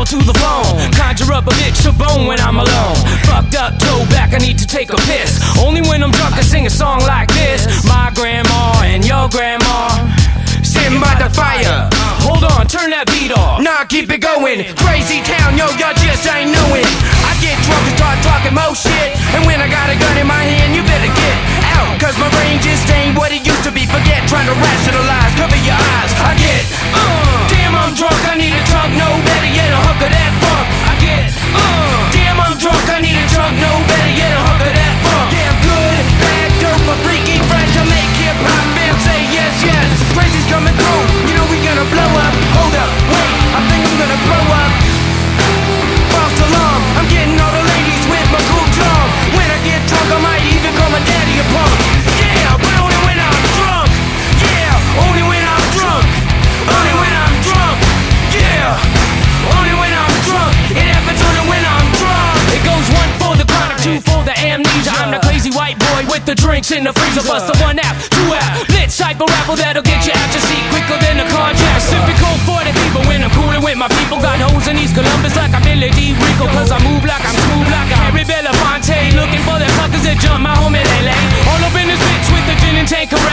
babble to the phone, conjure up a bitch of bone when I'm alone. Fucked up, toe back, I need to take a piss. Only when I'm drunk I sing a song like this. My grandma and your grandma sitting by the fire. Hold on, turn that beat off. Nah, keep it going. Crazy town, yo, y'all just ain't know it. I get drunk and start talking more shit, and when I got a gun in my hand, you better get out, cause my brain just ain't what it used to be. Forget trying to rationalize, cover your eyes. I get, damn, I'm drunk, I need a drunk, no better yet a hunk of that funk. I get, damn, I'm drunk, I need a drunk, no better yet a hunk of that funk. Damn good, bad, dope, a freaky fresh to make hip-hop fans say yes, yes. Crazy's coming through, you know we gonna blow up. Hold up, wait, I think I'm gonna throw up. False alarm, I'm getting all the ladies with my cool tongue. When I get drunk, I might even call my daddy a punk. Yeah, but only when I'm drunk. Yeah, only when I'm drunk. Only when I'm drunk. Yeah, only when I'm drunk. It happens only when I'm drunk. It goes 1 for the chronic, 2 for the amnesia. I'm the crazy white boy with the drinks in the freezer. Bust a 1 out, 2 out. Lit cypher raffle that'll get you out your seat quicker than a carjack. Sipping cold 40 people when I'm coolin' with my people. Got hoes in East Columbus like I'm Billy D. Rico, cause I move like I'm smooth like a Harry Belafonte. Looking for the suckers that jump my home in LA. All up in this bitch with the gin and tank.